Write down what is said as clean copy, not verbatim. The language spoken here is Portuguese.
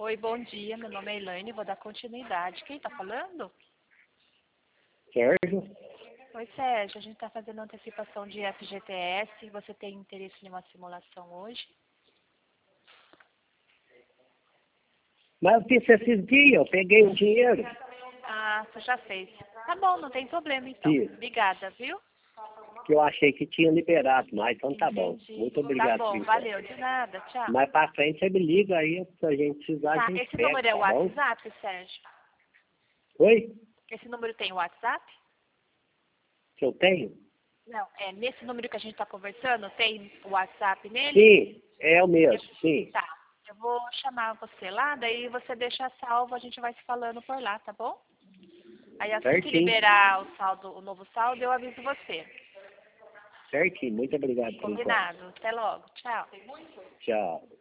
Oi, bom dia. Meu nome é Elaine, vou dar continuidade. Quem está falando? Sérgio? Oi, Sérgio. A gente está fazendo antecipação de FGTS. Você tem interesse em uma simulação hoje? Mas eu fiz esses dias, eu peguei o dinheiro. Ah, você já fez. Tá bom, não tem problema então. Fiz, Obrigada, viu? que eu achei que tinha liberado, mas então tá bom. Entendi. Muito Tá obrigado, bom, viu? valeu. De nada, tchau. Mais pra frente você me liga aí, se a gente precisar, a Tá, gente esse pega, número é o tá bom? WhatsApp, Sérgio? Oi? Esse número tem WhatsApp? Que eu tenho? Não, é nesse número que a gente está conversando, tem o WhatsApp nele? Sim, é o mesmo, sim. Tá, eu vou chamar você lá, daí você deixa salvo, a gente vai se falando por lá, tá bom? Aí assim que Certinho, liberar o saldo, o novo saldo, eu aviso você. certinho. Muito obrigado por enquanto. Combinado. Até logo. Tchau. Tchau.